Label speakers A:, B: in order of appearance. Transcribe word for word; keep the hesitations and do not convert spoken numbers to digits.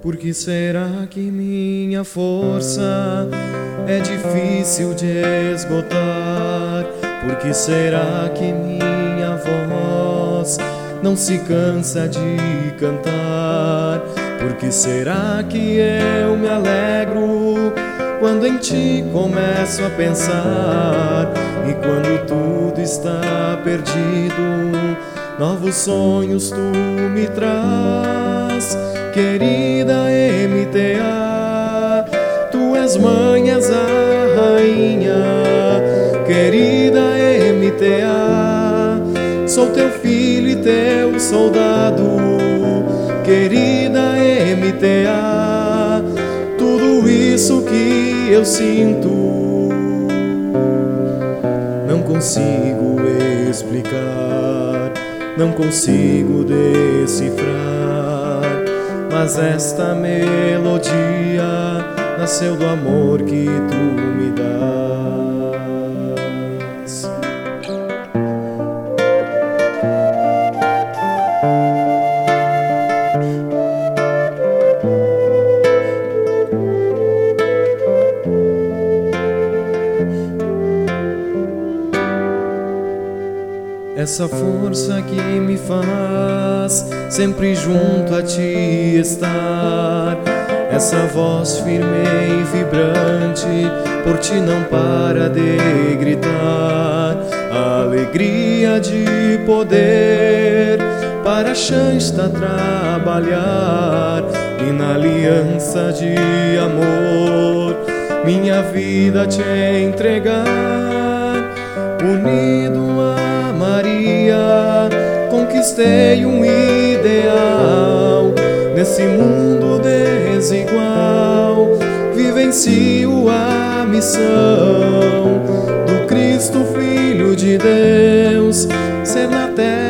A: Por que será que minha força é difícil de esgotar? Por que será que minha voz não se cansa de cantar? Por que será que eu me alegro quando em ti começo a pensar? E quando tudo está perdido, novos sonhos tu me traz. Querida M T A, tu és mãe, és a rainha. Querida M T A, sou teu filho e teu soldado. Querida M T A, tudo isso que eu sinto não consigo explicar, não consigo decifrar. Mas esta melodia nasceu do amor que tu me dás. Essa força que me faz sempre junto a ti estar, essa voz firme e vibrante por ti não para de gritar. A alegria de poder para a Xanxta trabalhar e na aliança de amor minha vida te entregar. Unido a Maria, conquistei um ideal. Nesse mundo desigual, vivencio a missão do Cristo Filho de Deus, ser na terra